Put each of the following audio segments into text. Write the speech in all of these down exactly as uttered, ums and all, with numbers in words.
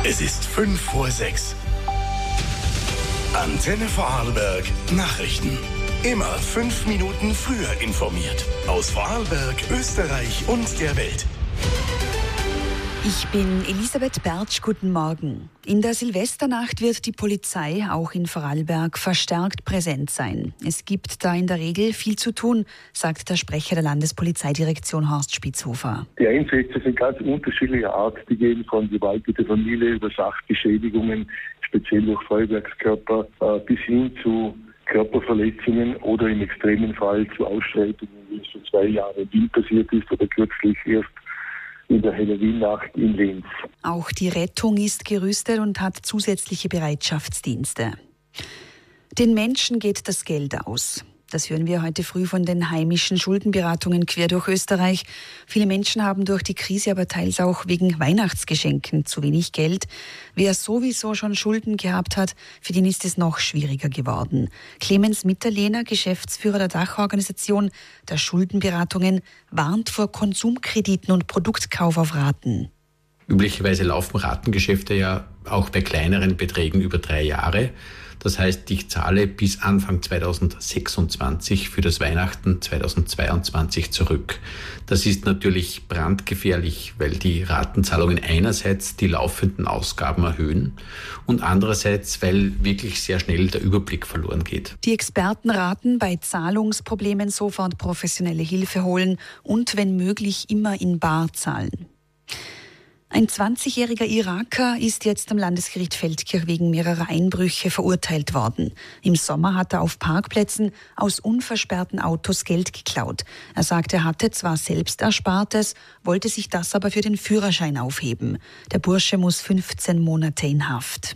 Es ist fünf vor sechs. Antenne Vorarlberg Nachrichten. Immer fünf Minuten früher informiert. Aus Vorarlberg, Österreich und der Welt. Ich bin Elisabeth Bertsch, guten Morgen. In der Silvesternacht wird die Polizei auch in Vorarlberg verstärkt präsent sein. Es gibt da in der Regel viel zu tun, sagt der Sprecher der Landespolizeidirektion Horst Spitzhofer. Die Einsätze sind ganz unterschiedlicher Art. Die gehen von Gewalt in der Familie über Sachbeschädigungen, speziell durch Feuerwerkskörper, bis hin zu Körperverletzungen oder im extremen Fall zu Ausschreitungen, wie es vor zwei Jahren in Wien passiert ist oder kürzlich erst in der Halloween-Nacht in Linz. Auch die Rettung ist gerüstet und hat zusätzliche Bereitschaftsdienste. Den Menschen geht das Geld aus. Das hören wir heute früh von den heimischen Schuldenberatungen quer durch Österreich. Viele Menschen haben durch die Krise, aber teils auch wegen Weihnachtsgeschenken zu wenig Geld. Wer sowieso schon Schulden gehabt hat, für den ist es noch schwieriger geworden. Clemens Mitterlehner, Geschäftsführer der Dachorganisation der Schuldenberatungen, warnt vor Konsumkrediten und Produktkauf auf Raten. Üblicherweise laufen Ratengeschäfte ja auch bei kleineren Beträgen über drei Jahre. Das heißt, ich zahle bis Anfang zweitausendsechsundzwanzig für das Weihnachten zweitausendzweiundzwanzig zurück. Das ist natürlich brandgefährlich, weil die Ratenzahlungen einerseits die laufenden Ausgaben erhöhen und andererseits, weil wirklich sehr schnell der Überblick verloren geht. Die Experten raten, bei Zahlungsproblemen sofort professionelle Hilfe holen und wenn möglich immer in bar zahlen. Ein zwanzigjähriger Iraker ist jetzt am Landesgericht Feldkirch wegen mehrerer Einbrüche verurteilt worden. Im Sommer hat er auf Parkplätzen aus unversperrten Autos Geld geklaut. Er sagt, er hatte zwar selbst Erspartes, wollte sich das aber für den Führerschein aufheben. Der Bursche muss fünfzehn Monate in Haft.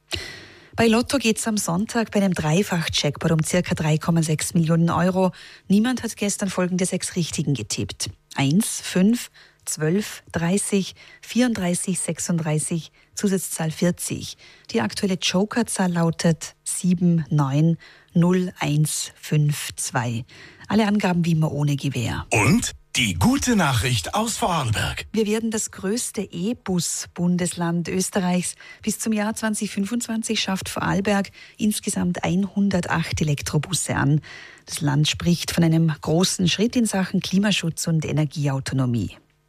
Bei Lotto geht es am Sonntag bei einem Dreifach-Jackpot um ca. drei Komma sechs Millionen Euro. Niemand hat gestern folgende sechs Richtigen getippt. eins, fünf, zwölf, dreißig, vierunddreißig, sechsunddreißig, Zusatzzahl vierzig. Die aktuelle Jokerzahl lautet sieben neun null eins fünf zwei. Alle Angaben wie immer ohne Gewähr. Und die gute Nachricht aus Vorarlberg. Wir werden das größte E-Bus-Bundesland Österreichs. Bis zum Jahr zweitausendfünfundzwanzig schafft Vorarlberg insgesamt hundertacht Elektrobusse an. Das Land spricht von einem großen Schritt in Sachen Klimaschutz und Energieautonomie.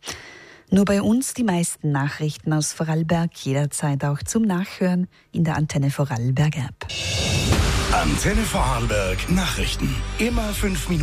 Nur bei uns die meisten Nachrichten aus Vorarlberg, jederzeit auch zum Nachhören in der Antenne Vorarlberg App. Antenne Vorarlberg Nachrichten. Immer fünf Minuten.